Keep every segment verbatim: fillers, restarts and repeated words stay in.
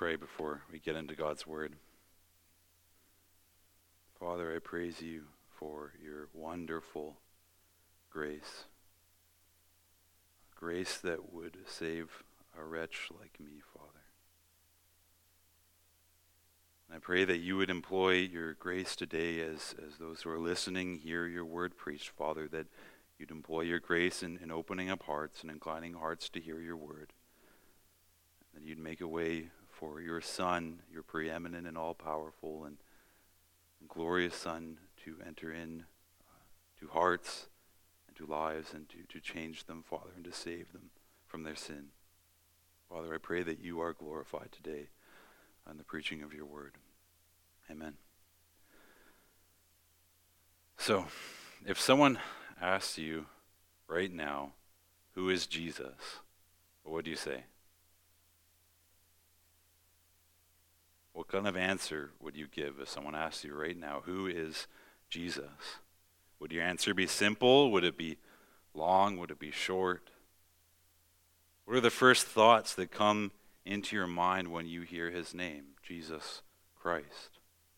pray before we get into God's word. Father, I praise you for your wonderful grace. Grace that would save a wretch like me, Father. And I pray that you would employ your grace today as, as those who are listening hear your word preached, Father, that you'd employ your grace in, in opening up hearts and inclining hearts to hear your word. That you'd make a way for your Son, your preeminent and all-powerful and, and glorious Son, to enter in uh, to hearts and to lives and to, to change them, Father, and to save them from their sin. Father, I pray that you are glorified today on the preaching of your word. Amen. So, if someone asks you right now, who is Jesus, what do you say? What kind of answer would you give if someone asks you right now, who is Jesus? Would your answer be simple? Would it be long? Would it be short? What are the first thoughts that come into your mind when you hear his name, Jesus Christ?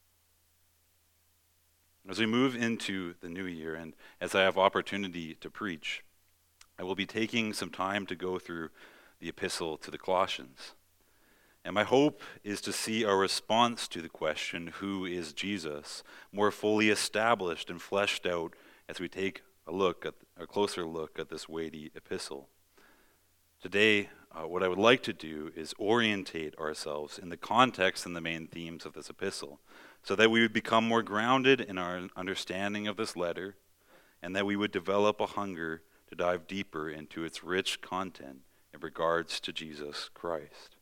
As we move into the new year, and as I have opportunity to preach, I will be taking some time to go through the epistle to the Colossians. And my hope is to see our response to the question, who is Jesus, more fully established and fleshed out as we take a look at a closer look at this weighty epistle. Today, uh, what I would like to do is orientate ourselves in the context and the main themes of this epistle, so that we would become more grounded in our understanding of this letter, and that we would develop a hunger to dive deeper into its rich content in regards to Jesus Christ.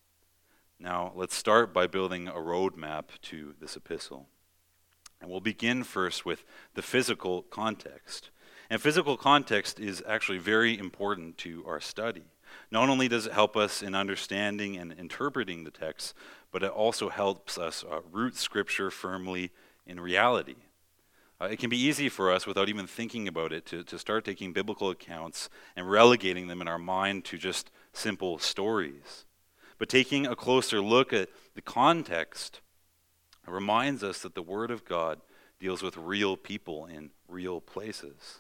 Now, let's start by building a roadmap to this epistle. And we'll begin first with the physical context. And physical context is actually very important to our study. Not only does it help us in understanding and interpreting the text, but it also helps us uh, root Scripture firmly in reality. Uh, it can be easy for us, without even thinking about it, to, to start taking biblical accounts and relegating them in our mind to just simple stories. But taking a closer look at the context reminds us that the Word of God deals with real people in real places.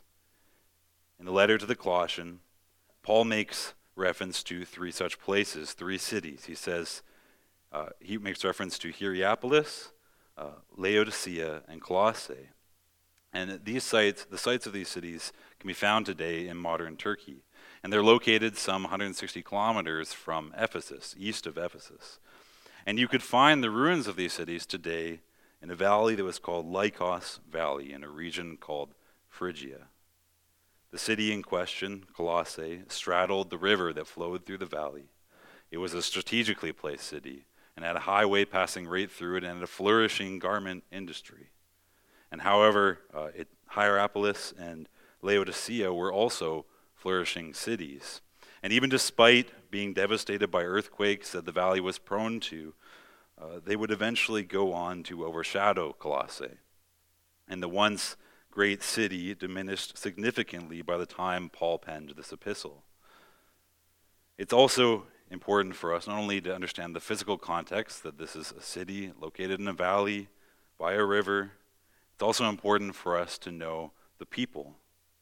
In the letter to the Colossians, Paul makes reference to three such places, three cities. He says, uh, he makes reference to Hierapolis, uh, Laodicea, and Colossae. And these sites, the sites of these cities can be found today in modern Turkey. And they're located some one hundred sixty kilometers from Ephesus, east of Ephesus. And you could find the ruins of these cities today in a valley that was called Lycos Valley, in a region called Phrygia. The city in question, Colossae, straddled the river that flowed through the valley. It was a strategically placed city and had a highway passing right through it and a flourishing garment industry. And however, uh, it, Hierapolis and Laodicea were also flourishing cities. And even despite being devastated by earthquakes that the valley was prone to, uh, they would eventually go on to overshadow Colossae. And the once great city diminished significantly by the time Paul penned this epistle. It's also important for us not only to understand the physical context, that this is a city located in a valley by a river, it's also important for us to know the people.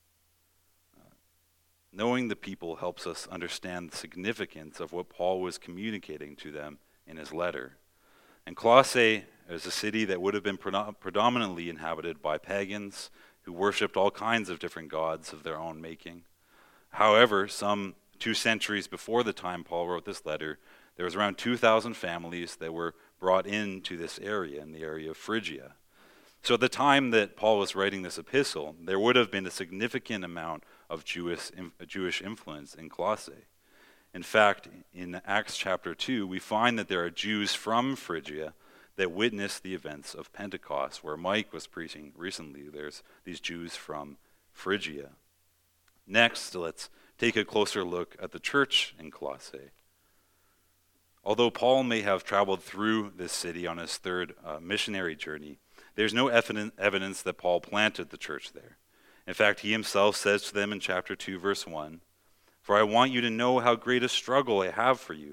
Knowing the people helps us understand the significance of what Paul was communicating to them in his letter. And Colossae is a city that would have been predominantly inhabited by pagans who worshipped all kinds of different gods of their own making. However, some two centuries before the time Paul wrote this letter, there was around two thousand families that were brought into this area, in the area of Phrygia. So at the time that Paul was writing this epistle, there would have been a significant amount of Jewish Jewish influence in Colossae. In fact, in Acts chapter two, we find that there are Jews from Phrygia that witnessed the events of Pentecost, where Mike was preaching recently. There's these Jews from Phrygia. Next, let's take a closer look at the church in Colossae. Although Paul may have traveled through this city on his third uh, missionary journey, there's no evidence that Paul planted the church there. In fact, he himself says to them in chapter two, verse one, "For I want you to know how great a struggle I have for you,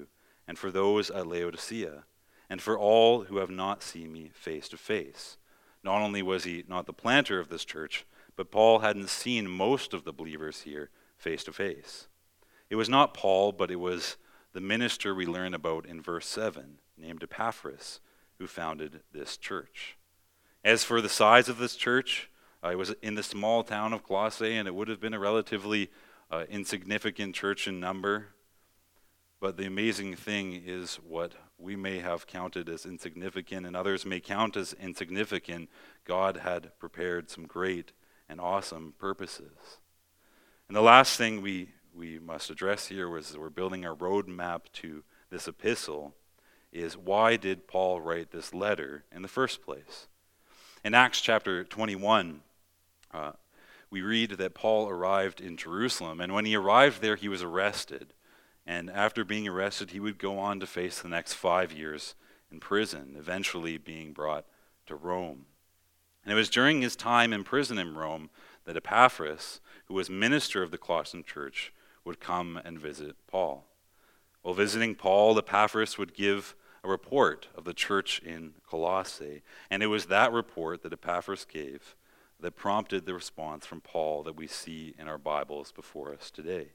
and for those at Laodicea, and for all who have not seen me face to face. Not only was he not the planter of this church, but Paul hadn't seen most of the believers here face to face. It was not Paul, but it was the minister we learn about in verse seven, named Epaphras, who founded this church. As for the size of this church, uh, it was in the small town of Colossae, and it would have been a relatively uh, insignificant church in number. But the amazing thing is what we may have counted as insignificant and others may count as insignificant, God had prepared some great and awesome purposes. And the last thing we, we must address here was we're building our roadmap to this epistle is why did Paul write this letter in the first place? In Acts chapter twenty-one, uh, we read that Paul arrived in Jerusalem, and when he arrived there, he was arrested. And after being arrested, he would go on to face the next five years in prison, eventually being brought to Rome. And it was during his time in prison in Rome that Epaphras, who was minister of the Colossian church, would come and visit Paul. While visiting Paul, Epaphras would give a report of the church in Colossae. And it was that report that Epaphras gave that prompted the response from Paul that we see in our Bibles before us today.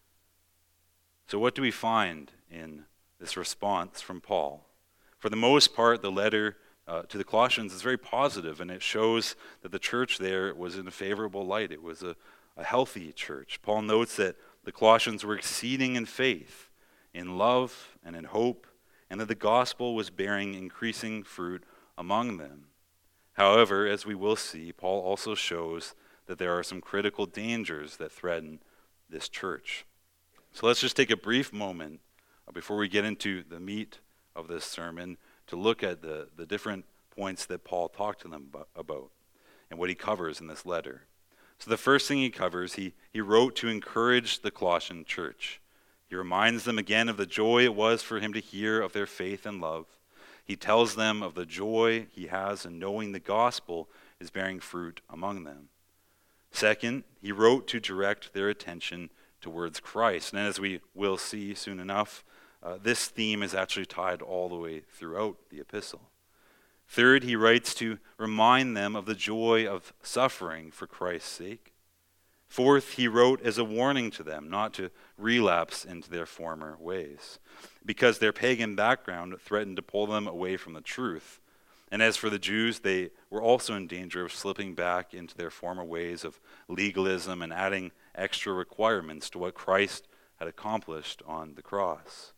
So what do we find in this response from Paul? For the most part, the letter uh, to the Colossians is very positive, and it shows that the church there was in a favorable light. It was a, a healthy church. Paul notes that the Colossians were exceeding in faith, in love, and in hope, and that the gospel was bearing increasing fruit among them. However, as we will see, Paul also shows that there are some critical dangers that threaten this church. So let's just take a brief moment uh, before we get into the meat of this sermon to look at the, the different points that Paul talked to them about and what he covers in this letter. So the first thing he covers, he, he wrote to encourage the Colossian church. He reminds them again of the joy it was for him to hear of their faith and love. He tells them of the joy he has in knowing the gospel is bearing fruit among them. Second, he wrote to direct their attention towards Christ. And as we will see soon enough, uh, this theme is actually tied all the way throughout the epistle. Third, he writes to remind them of the joy of suffering for Christ's sake. Fourth, he wrote as a warning to them not to relapse into their former ways, because their pagan background threatened to pull them away from the truth. And as for the Jews, they were also in danger of slipping back into their former ways of legalism and adding extra requirements to what Christ had accomplished on the cross.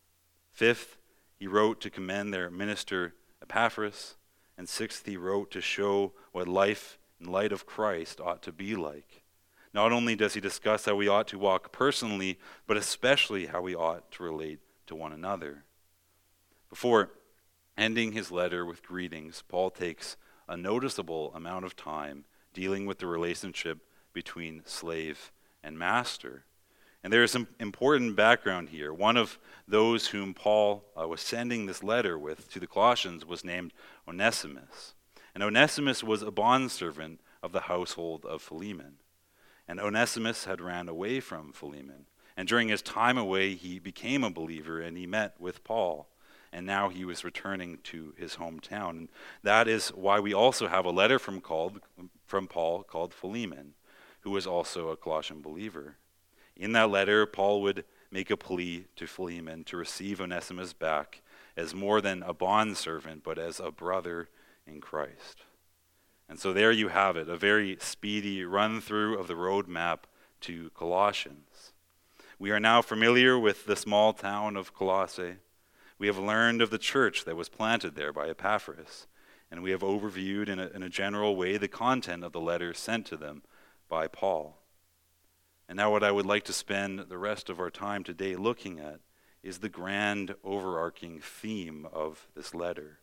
Fifth, he wrote to commend their minister Epaphras. And sixth, he wrote to show what life in light of Christ ought to be like. Not only does he discuss how we ought to walk personally, but especially how we ought to relate to one another. Before ending his letter with greetings, Paul takes a noticeable amount of time dealing with the relationship between slave and master. And there is some important background here. One of those whom Paul uh, was sending this letter with to the Colossians was named Onesimus. And Onesimus was a bondservant of the household of Philemon. And Onesimus had ran away from Philemon. And during his time away, he became a believer and he met with Paul. And now he was returning to his hometown. And that is why we also have a letter from, called, from Paul called Philemon, who was also a Colossian believer. In that letter, Paul would make a plea to Philemon to receive Onesimus back as more than a bondservant, but as a brother in Christ. And so there you have it, a very speedy run-through of the roadmap to Colossians. We are now familiar with the small town of Colossae. We have learned of the church that was planted there by Epaphras, and we have overviewed in a, in a general way the content of the letter sent to them by Paul. And now what I would like to spend the rest of our time today looking at is the grand overarching theme of this letter.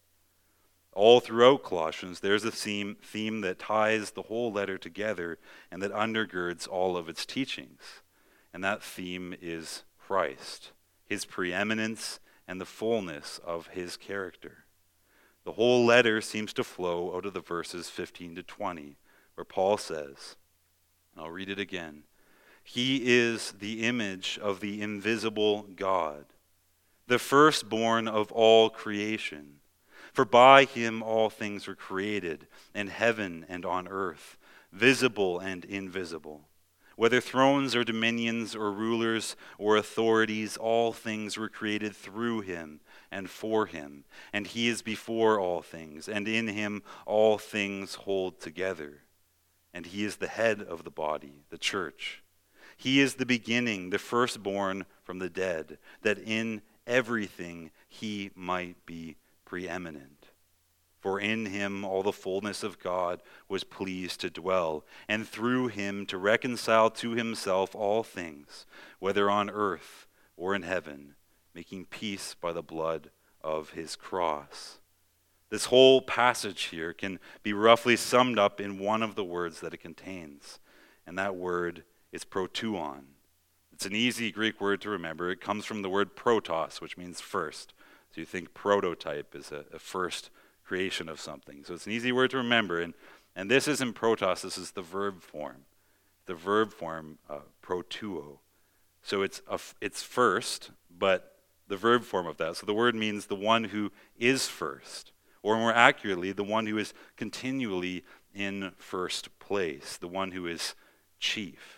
All throughout Colossians, there's a theme, theme that ties the whole letter together and that undergirds all of its teachings. And that theme is Christ, his preeminence, and the fullness of his character. The whole letter seems to flow out of the verses fifteen to twenty, where Paul says, and I'll read it again, "He is the image of the invisible God, the firstborn of all creation. For by him all things were created, in heaven and on earth, visible and invisible. Whether thrones or dominions or rulers or authorities, all things were created through him and for him. And he is before all things, and in him all things hold together. And he is the head of the body, the church. He is the beginning, the firstborn from the dead, that in everything he might be preeminent. For in him all the fullness of God was pleased to dwell, and through him to reconcile to himself all things, whether on earth or in heaven, making peace by the blood of his cross. This whole passage here can be roughly summed up in one of the words that it contains, and that word is protuon. It's an easy Greek word to remember. It comes from the word protos, which means first. So you think prototype is a, a first creation of something. So it's an easy word to remember. And, and this isn't protos, this is the verb form. The verb form, uh, protuo. So it's, a, it's first, but the verb form of that. So the word means the one who is first. Or more accurately, the one who is continually in first place. The one who is chief.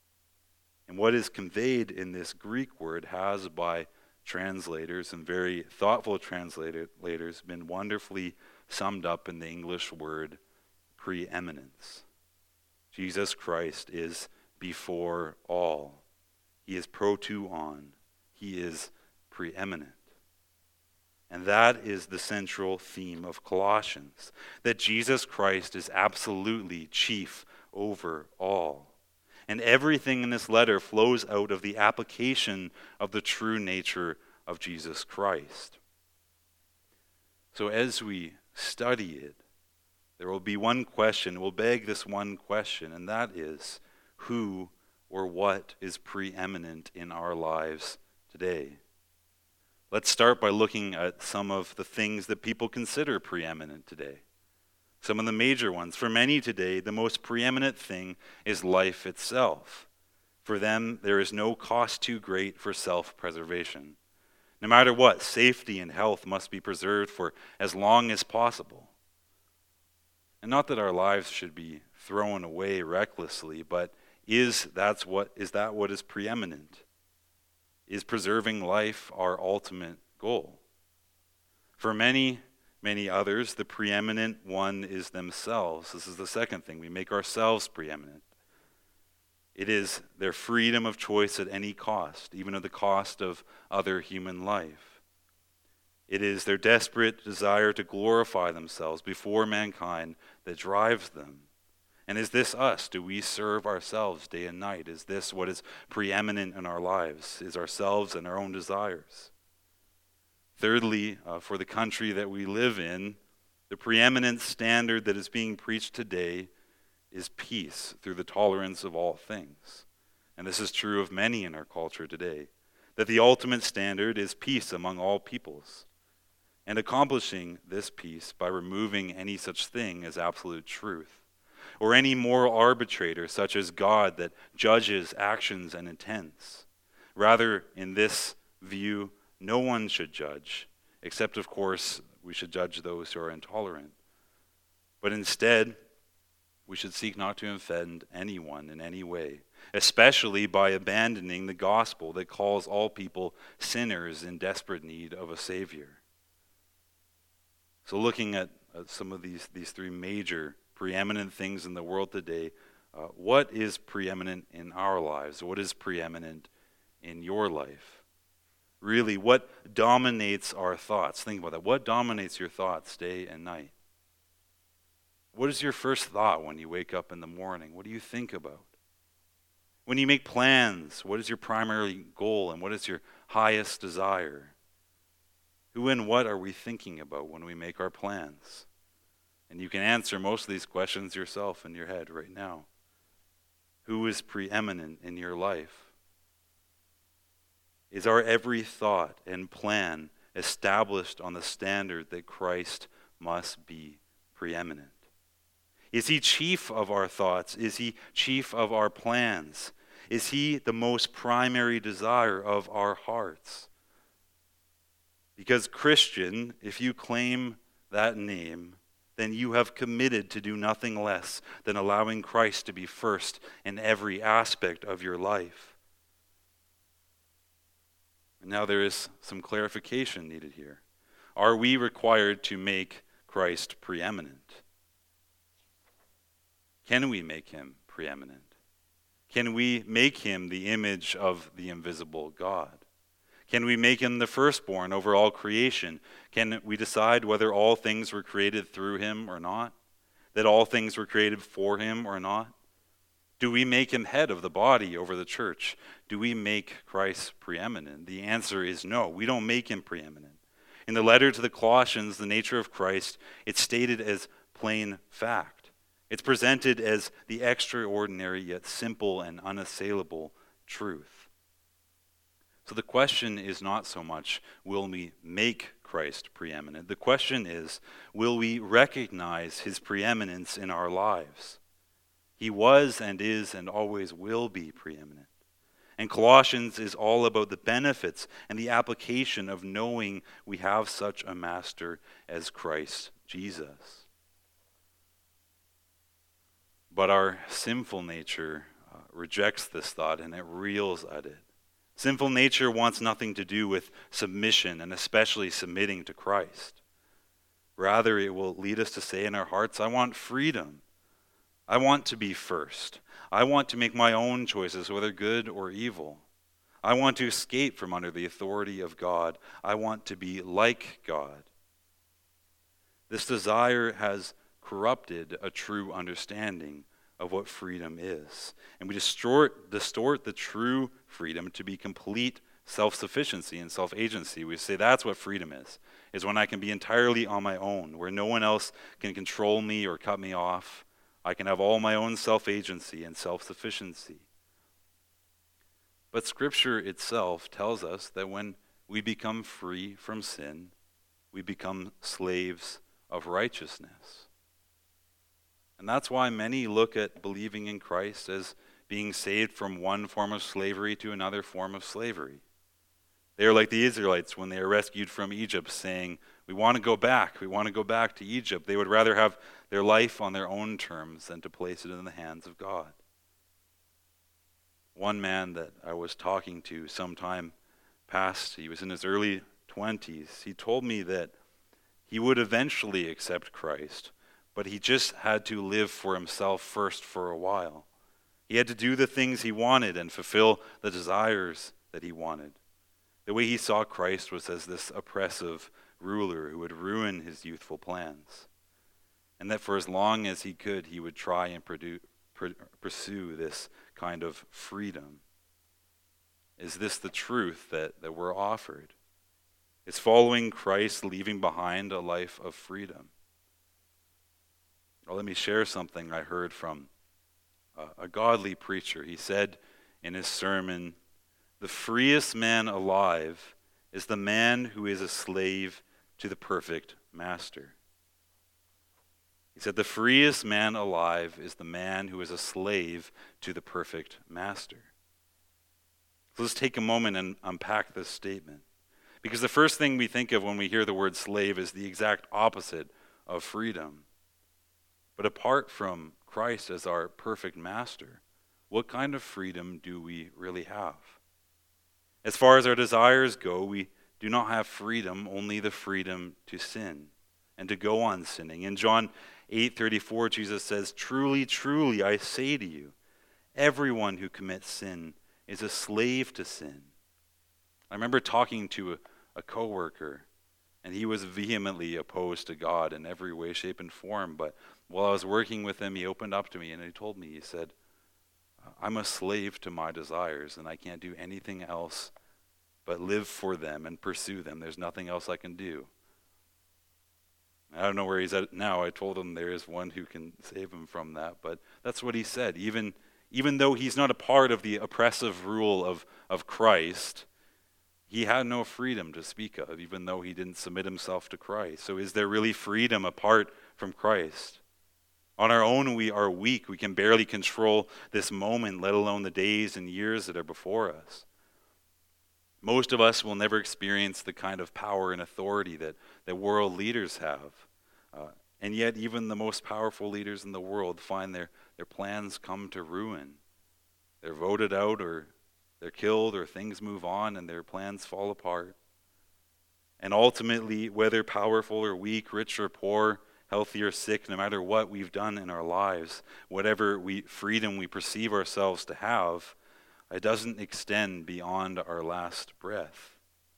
And what is conveyed in this Greek word has, by translators and very thoughtful translators, been wonderfully summed up in the English word preeminence. Jesus Christ is before all. He is protuon. He is preeminent. And that is the central theme of Colossians, that Jesus Christ is absolutely chief over all. And everything in this letter flows out of the application of the true nature of Jesus Christ. So as we study it, there will be one question, we'll beg this one question, and that is, who or what is preeminent in our lives today? Let's start by looking at some of the things that people consider preeminent today. Some of the major ones. For many today, the most preeminent thing is life itself. For them, there is no cost too great for self-preservation. No matter what, safety and health must be preserved for as long as possible. And not that our lives should be thrown away recklessly, but is that's what is that what is preeminent? Is preserving life our ultimate goal? For many Many others, the preeminent one is themselves. This is the second thing. We make ourselves preeminent. It is their freedom of choice at any cost, even at the cost of other human life. It is their desperate desire to glorify themselves before mankind that drives them. And is this us? Do we serve ourselves day and night? Is this what is preeminent in our lives? Is ourselves and our own desires? Thirdly, uh, for the country that we live in, the preeminent standard that is being preached today is peace through the tolerance of all things. And this is true of many in our culture today, that the ultimate standard is peace among all peoples, and accomplishing this peace by removing any such thing as absolute truth, or any moral arbitrator such as God that judges actions and intents. Rather, in this view, no one should judge, except, of course, we should judge those who are intolerant. But instead, we should seek not to offend anyone in any way, especially by abandoning the gospel that calls all people sinners in desperate need of a Savior. So looking at, at some of these, these three major preeminent things in the world today, uh, what is preeminent in our lives? What is preeminent in your life? Really, what dominates our thoughts? Think about that. What dominates your thoughts day and night? What is your first thought when you wake up in the morning? What do you think about? When you make plans, what is your primary goal and what is your highest desire? Who and what are we thinking about when we make our plans? And you can answer most of these questions yourself in your head right now. Who is preeminent in your life? Is our every thought and plan established on the standard that Christ must be preeminent? Is he chief of our thoughts? Is he chief of our plans? Is he the most primary desire of our hearts? Because Christian, if you claim that name, then you have committed to do nothing less than allowing Christ to be first in every aspect of your life. And now there is some clarification needed here. Are we required to make Christ preeminent? Can we make him preeminent? Can we make him the image of the invisible God? Can we make him the firstborn over all creation? Can we decide whether all things were created through him or not? That all things were created for him or not? Do we make him head of the body over the church? Do we make Christ preeminent? The answer is no. We don't make him preeminent. In the letter to the Colossians, the nature of Christ, it's stated as plain fact. It's presented as the extraordinary yet simple and unassailable truth. So the question is not so much, will we make Christ preeminent? The question is, will we recognize his preeminence in our lives? He was and is and always will be preeminent. And Colossians is all about the benefits and the application of knowing we have such a master as Christ Jesus. But our sinful nature uh, rejects this thought and it reels at it. Sinful nature wants nothing to do with submission and especially submitting to Christ. Rather, it will lead us to say in our hearts, I want freedom. I want to be first. I want to make my own choices, whether good or evil. I want to escape from under the authority of God. I want to be like God. This desire has corrupted a true understanding of what freedom is. And we distort, distort the true freedom to be complete self-sufficiency and self-agency. We say that's what freedom is, is when I can be entirely on my own, where no one else can control me or cut me off. I can have all my own self-agency and self-sufficiency. But Scripture itself tells us that when we become free from sin, we become slaves of righteousness. And that's why many look at believing in Christ as being saved from one form of slavery to another form of slavery. They are like the Israelites when they are rescued from Egypt, saying, we want to go back. We want to go back to Egypt. They would rather have their life on their own terms than to place it in the hands of God. One man that I was talking to some time past, he was in his early twenties, he told me that he would eventually accept Christ, but he just had to live for himself first for a while. He had to do the things he wanted and fulfill the desires that he wanted. The way he saw Christ was as this oppressive ruler who would ruin his youthful plans. And that for as long as he could, he would try and produ- pr- pursue this kind of freedom. Is this the truth that, that we're offered? Is following Christ leaving behind a life of freedom? Well, let me share something I heard from a, a godly preacher. He said in his sermon, the freest man alive is the man who is a slave to the perfect master. He said, the freest man alive is the man who is a slave to the perfect master. So let's take a moment and unpack this statement. Because the first thing we think of when we hear the word slave is the exact opposite of freedom. But apart from Christ as our perfect master, what kind of freedom do we really have? As far as our desires go, we do not have freedom, only the freedom to sin and to go on sinning. In John eight thirty-four, Jesus says, truly, truly, I say to you, everyone who commits sin is a slave to sin. I remember talking to a, a coworker, and he was vehemently opposed to God in every way, shape, and form. But while I was working with him, he opened up to me, and he told me, he said, I'm a slave to my desires, and I can't do anything else but live for them and pursue them. There's nothing else I can do. I don't know where he's at now. I told him there is one who can save him from that, but that's what he said. Even, even though he's not a part of the oppressive rule of, of Christ, he had no freedom to speak of, even though he didn't submit himself to Christ. So is there really freedom apart from Christ? On our own, we are weak. We can barely control this moment, let alone the days and years that are before us. Most of us will never experience the kind of power and authority that, that world leaders have. Uh, and yet even the most powerful leaders in the world find their, their plans come to ruin. They're voted out, or they're killed, or things move on and their plans fall apart. And ultimately, whether powerful or weak, rich or poor, healthy or sick, no matter what we've done in our lives, whatever we freedom we perceive ourselves to have, it doesn't extend beyond our last breath.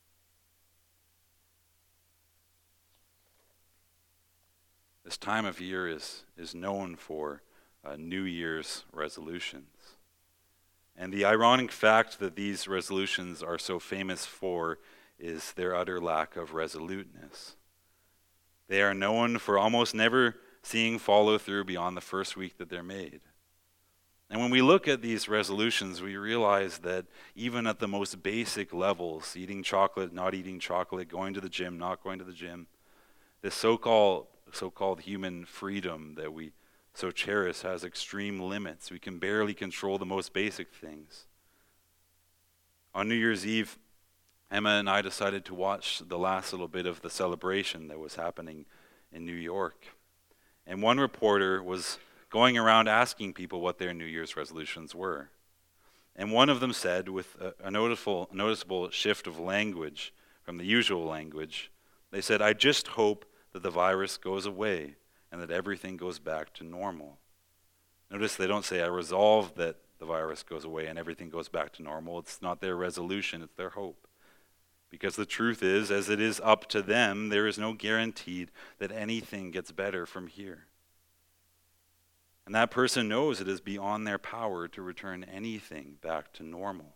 This time of year is, is known for uh, New Year's resolutions. And the ironic fact that these resolutions are so famous for is their utter lack of resoluteness. They are known for almost never seeing follow through beyond the first week that they're made. And when we look at these resolutions, we realize that even at the most basic levels, eating chocolate, not eating chocolate, going to the gym, not going to the gym, this so-called so-called human freedom that we so cherish has extreme limits. We can barely control the most basic things. On New Year's Eve, Emma and I decided to watch the last little bit of the celebration that was happening in New York. And one reporter was going around asking people what their New Year's resolutions were. And one of them said, with a, a noticeable, noticeable shift of language from the usual language, they said, "I just hope that the virus goes away and that everything goes back to normal." Notice they don't say, "I resolve that the virus goes away and everything goes back to normal." It's not their resolution, it's their hope. Because the truth is, as it is up to them, there is no guarantee that anything gets better from here. And that person knows it is beyond their power to return anything back to normal.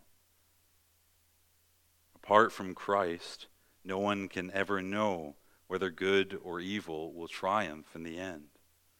Apart from Christ, no one can ever know whether good or evil will triumph in the end.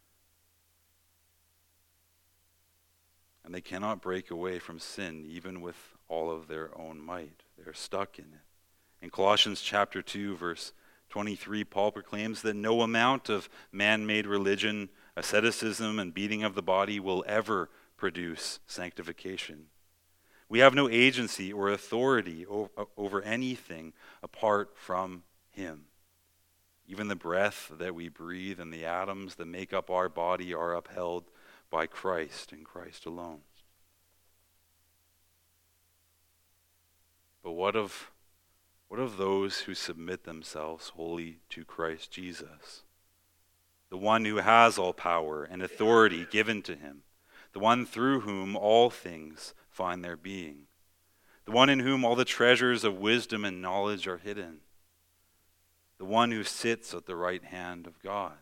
And they cannot break away from sin even with all of their own might. They're stuck in it. In Colossians chapter two, verse twenty-three, Paul proclaims that no amount of man-made religion, asceticism, and beating of the body will ever produce sanctification. We have no agency or authority over anything apart from him. Even the breath that we breathe and the atoms that make up our body are upheld by Christ and Christ alone. But what of what of those who submit themselves wholly to Christ Jesus, the one who has all power and authority given to him, the one through whom all things find their being, the one in whom all the treasures of wisdom and knowledge are hidden, the one who sits at the right hand of God?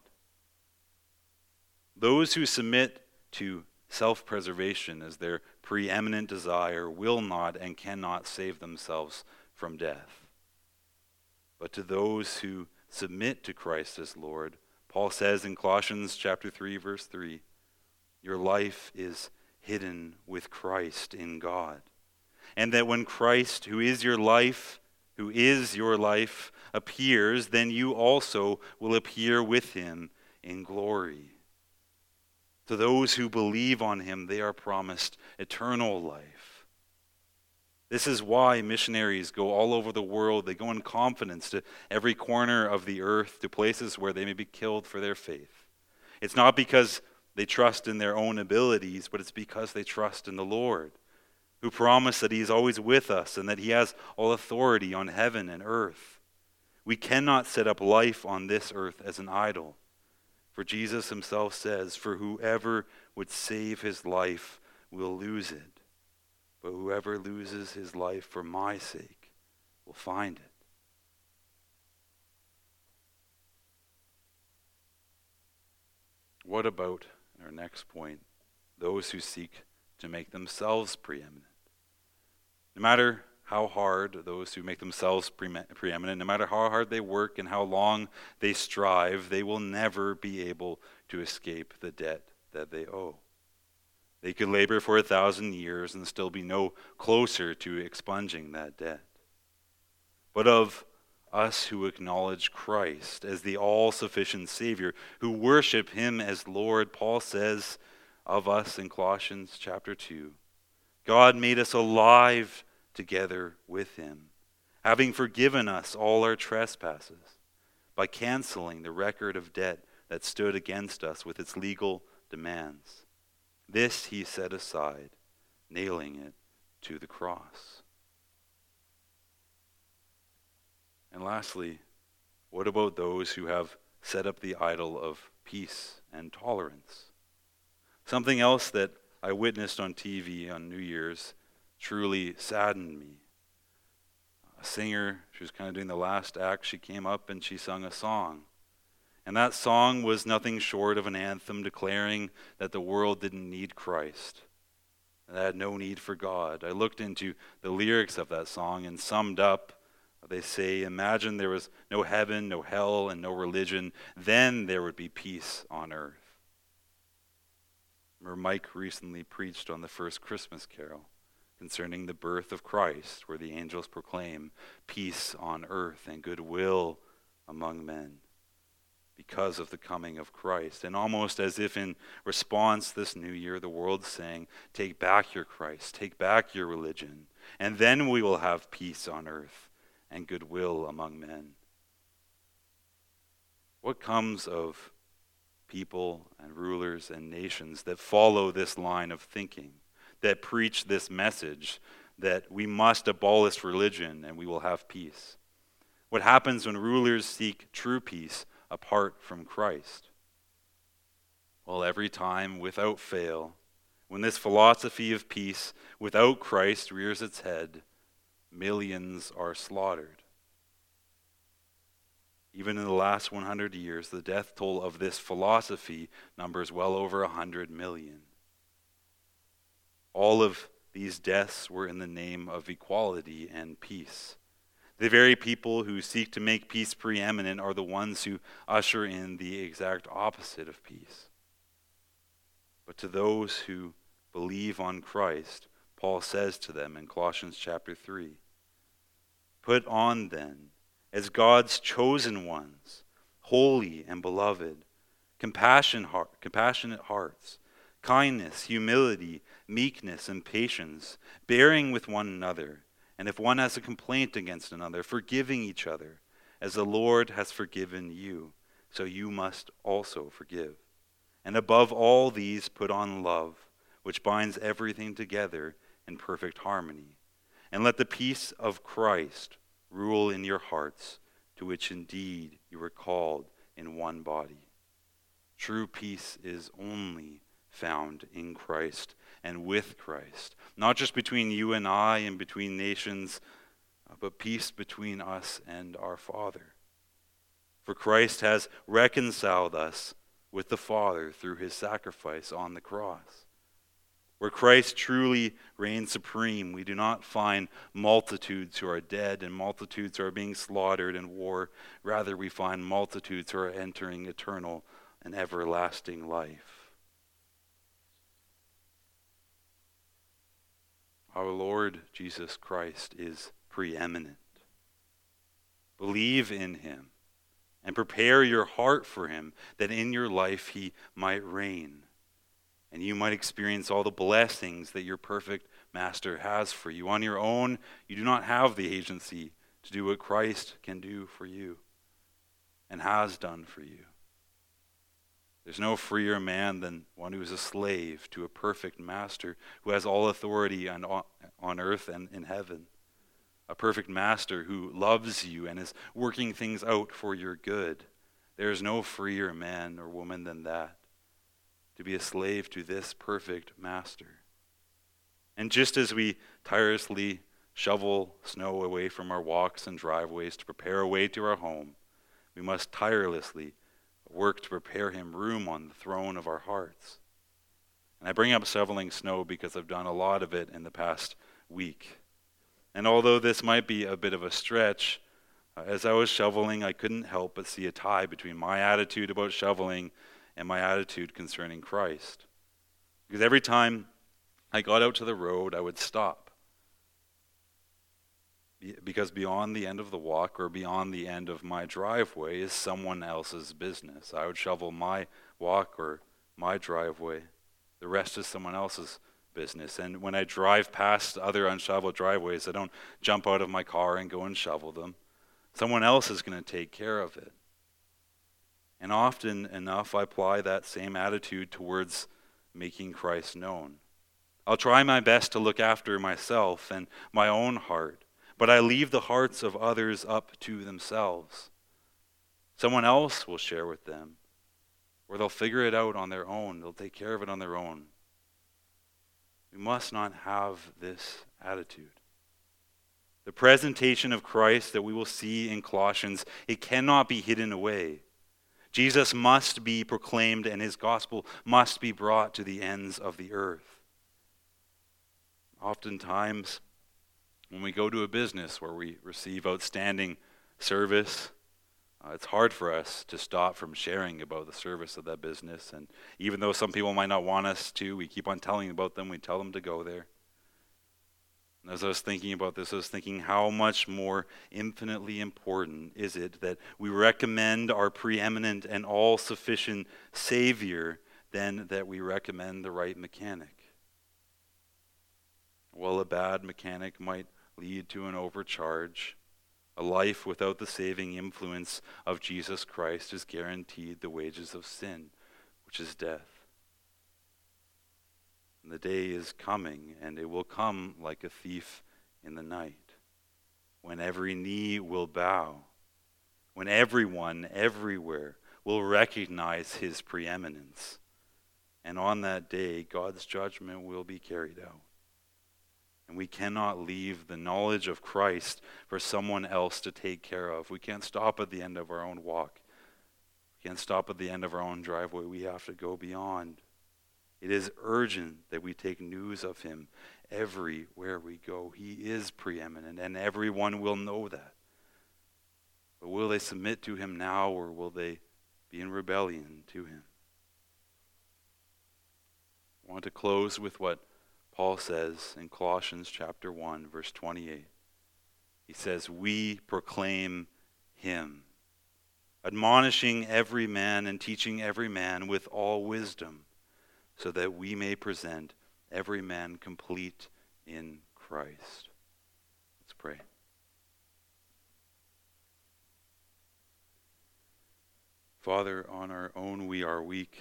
Those who submit to self-preservation as their preeminent desire will not and cannot save themselves from death. But to those who submit to Christ as Lord, Paul says in Colossians chapter three, verse three, your life is hidden with Christ in God. And that when Christ, who is your life, who is your life, appears, then you also will appear with him in glory. To those who believe on him, they are promised eternal life. This is why missionaries go all over the world. They go in confidence to every corner of the earth, to places where they may be killed for their faith. It's not because they trust in their own abilities, but it's because they trust in the Lord, who promised that he is always with us and that he has all authority on heaven and earth. We cannot set up life on this earth as an idol. For Jesus himself says, "For whoever would save his life will lose it. But whoever loses his life for my sake will find it." What about, our next point, those who seek to make themselves preeminent? No matter how hard those who make themselves pre- preeminent, no matter how hard they work and how long they strive, they will never be able to escape the debt that they owe. They could labor for a thousand years and still be no closer to expunging that debt. But of us who acknowledge Christ as the all-sufficient Savior, who worship him as Lord, Paul says of us in Colossians chapter two, God made us alive together with him having forgiven us all our trespasses, by canceling the record of debt that stood against us with its legal demands. This he set aside, nailing it to the cross. And lastly, what about those who have set up the idol of peace and tolerance? Something else that I witnessed on T V on New Year's truly saddened me. A singer, she was kind of doing the last act, she came up and she sung a song. And that song was nothing short of an anthem declaring that the world didn't need Christ, and had no need for God. I looked into the lyrics of that song and summed up, they say, imagine there was no heaven, no hell, and no religion, then there would be peace on earth. Remember, Mike recently preached on the first Christmas carol concerning the birth of Christ, where the angels proclaim peace on earth and goodwill among men because of the coming of Christ. And almost as if in response this new year, the world's saying, take back your Christ, take back your religion, and then we will have peace on earth and goodwill among men. What comes of people and rulers and nations that follow this line of thinking, that preach this message that we must abolish religion and we will have peace? What happens when rulers seek true peace apart from Christ? Well, every time, without fail, when this philosophy of peace without Christ rears its head, millions are slaughtered. Even in the last one hundred years, the death toll of this philosophy numbers well over one hundred million. All of these deaths were in the name of equality and peace. The very people who seek to make peace preeminent are the ones who usher in the exact opposite of peace. But to those who believe on Christ, Paul says to them in Colossians chapter three, put on then, as God's chosen ones, holy and beloved, compassion, heart, compassionate hearts, kindness, humility, meekness, and patience, bearing with one another, and if one has a complaint against another, forgiving each other, as the Lord has forgiven you, so you must also forgive. And above all these, put on love, which binds everything together in perfect harmony. And let the peace of Christ rule in your hearts, to which indeed you were called in one body. True peace is only found in Christ and with Christ, not just between you and I and between nations, but peace between us and our Father. For Christ has reconciled us with the Father through his sacrifice on the cross. Where Christ truly reigns supreme, we do not find multitudes who are dead and multitudes who are being slaughtered in war. Rather, we find multitudes who are entering eternal and everlasting life. Our Lord Jesus Christ is preeminent. Believe in him and prepare your heart for him, that in your life he might reign and you might experience all the blessings that your perfect master has for you. On your own, you do not have the agency to do what Christ can do for you and has done for you. There's no freer man than one who is a slave to a perfect master who has all authority on, on earth and in heaven. A perfect master who loves you and is working things out for your good. There is no freer man or woman than that, to be a slave to this perfect master. And just as we tirelessly shovel snow away from our walks and driveways to prepare a way to our home, we must tirelessly work to prepare him room on the throne of our hearts. And I bring up shoveling snow because I've done a lot of it in the past week. And although this might be a bit of a stretch, uh, as I was shoveling, I couldn't help but see a tie between my attitude about shoveling and my attitude concerning Christ. Because every time I got out to the road, I would stop. Because beyond the end of the walk or beyond the end of my driveway is someone else's business. I would shovel my walk or my driveway. The rest is someone else's business. And when I drive past other unshoveled driveways, I don't jump out of my car and go and shovel them. Someone else is going to take care of it. And often enough, I apply that same attitude towards making Christ known. I'll try my best to look after myself and my own heart, but I leave the hearts of others up to themselves. Someone else will share with them, or they'll figure it out on their own. They'll take care of it on their own. We must not have this attitude. The presentation of Christ that we will see in Colossians, it cannot be hidden away. Jesus must be proclaimed and his gospel must be brought to the ends of the earth. Oftentimes, when we go to a business where we receive outstanding service, uh, it's hard for us to stop from sharing about the service of that business. And even though some people might not want us to, we keep on telling about them. We tell them to go there. And as I was thinking about this, I was thinking how much more infinitely important is it that we recommend our preeminent and all-sufficient Savior than that we recommend the right mechanic. Well, a bad mechanic might lead to an overcharge. A life without the saving influence of Jesus Christ is guaranteed the wages of sin, which is death. And the day is coming, and it will come like a thief in the night, when every knee will bow, when everyone, everywhere, will recognize his preeminence. And on that day, God's judgment will be carried out. And we cannot leave the knowledge of Christ for someone else to take care of. We can't stop at the end of our own walk. We can't stop at the end of our own driveway. We have to go beyond. It is urgent that we take news of him everywhere we go. He is preeminent, and everyone will know that. But will they submit to him now, or will they be in rebellion to him? I want to close with what Paul says in Colossians chapter one, verse twenty-eight. He says, "We proclaim him, admonishing every man and teaching every man with all wisdom, so that we may present every man complete in Christ." Let's pray. Father, on our own we are weak.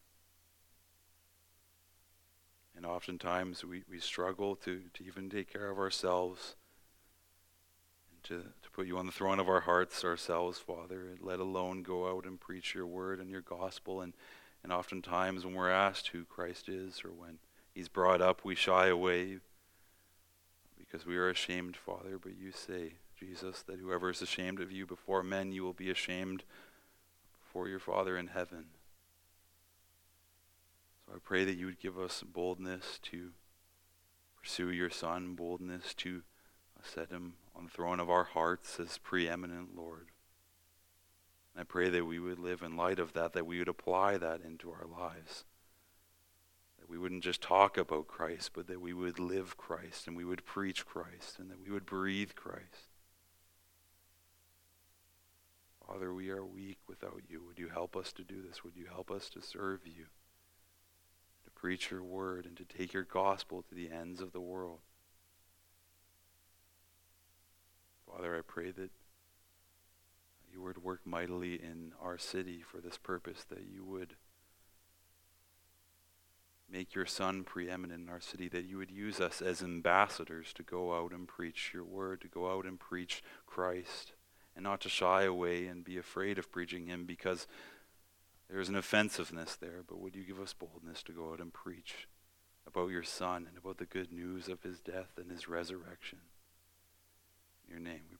And oftentimes we, we struggle to, to even take care of ourselves and to, to put you on the throne of our hearts ourselves, Father, and let alone go out and preach your word and your gospel. And, and oftentimes when we're asked who Christ is or when he's brought up, we shy away because we are ashamed, Father. But you say, Jesus, that whoever is ashamed of you before men, you will be ashamed before your Father in heaven. So I pray that you would give us boldness to pursue your Son, boldness to set him on the throne of our hearts as preeminent Lord. And I pray that we would live in light of that, that we would apply that into our lives. That we wouldn't just talk about Christ, but that we would live Christ, and we would preach Christ, and that we would breathe Christ. Father, we are weak without you. Would you help us to do this? Would you help us to serve you? Preach your word and to take your gospel to the ends of the world. Father, I pray that you would work mightily in our city for this purpose, that you would make your Son preeminent in our city, that you would use us as ambassadors to go out and preach your word, to go out and preach Christ, and not to shy away and be afraid of preaching him because there is an offensiveness there. But would you give us boldness to go out and preach about your Son and about the good news of his death and his resurrection? In your name we